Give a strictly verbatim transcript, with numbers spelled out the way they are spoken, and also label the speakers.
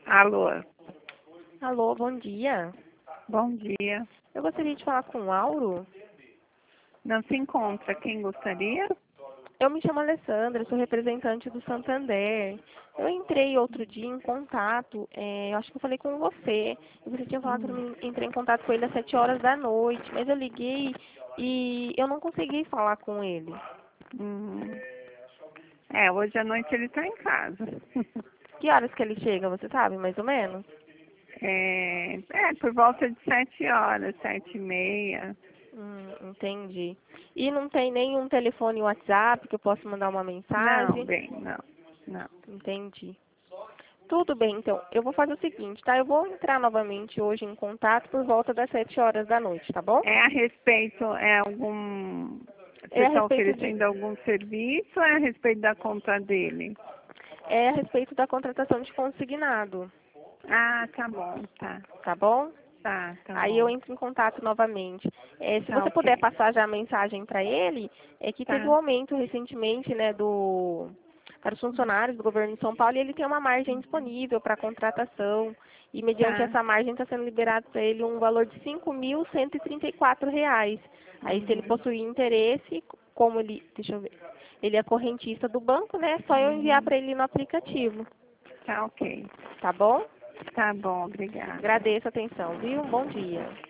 Speaker 1: Alô,
Speaker 2: Alô, bom dia.
Speaker 1: bom dia.
Speaker 2: Eu gostaria de falar com o Auro.
Speaker 1: Não se encontra. Quem gostaria?
Speaker 2: Eu me chamo Alessandra, sou representante do Santander. Eu entrei outro dia em contato, é, eu acho que eu falei com você. E você tinha falado para mim, entrei em contato com ele às sete horas da noite, mas eu liguei e eu não consegui falar com ele.
Speaker 1: Uhum. É, hoje à noite ele está em casa.
Speaker 2: Que horas que ele chega, você sabe, mais ou menos?
Speaker 1: É, é, por volta de sete horas, sete e meia.
Speaker 2: Hum, entendi. E não tem nenhum telefone WhatsApp que eu possa mandar uma
Speaker 1: Não,
Speaker 2: mensagem?
Speaker 1: bem, não, não.
Speaker 2: Entendi. Tudo bem, então. Eu vou fazer o seguinte, tá? Eu vou entrar novamente hoje em contato por volta das sete horas da noite, tá bom?
Speaker 1: É a respeito, é algum... Você
Speaker 2: É a
Speaker 1: está
Speaker 2: respeito de,
Speaker 1: oferecendo algum serviço ou é a respeito da conta dele?
Speaker 2: é a respeito da contratação de consignado,
Speaker 1: Ah, tá bom, tá.
Speaker 2: tá bom?
Speaker 1: Tá, tá
Speaker 2: Aí eu
Speaker 1: bom.
Speaker 2: entro em contato novamente. É, se
Speaker 1: Tá
Speaker 2: você puder
Speaker 1: ok.
Speaker 2: passar já a mensagem para ele, é que teve um
Speaker 1: Tá.
Speaker 2: aumento recentemente, né, do para os funcionários do governo de São Paulo e ele tem uma margem disponível para contratação e mediante
Speaker 1: Tá.
Speaker 2: essa margem está sendo liberado para ele um valor de cinco mil cento e trinta e quatro reais. Aí se ele
Speaker 1: Uhum.
Speaker 2: possuir interesse, como ele, deixa eu ver, ele é correntista do banco, né, é só eu enviar
Speaker 1: Uhum.
Speaker 2: para ele no aplicativo,
Speaker 1: Tá ok.
Speaker 2: tá bom?
Speaker 1: Tá bom, obrigada.
Speaker 2: Agradeço a atenção, viu? Um bom dia.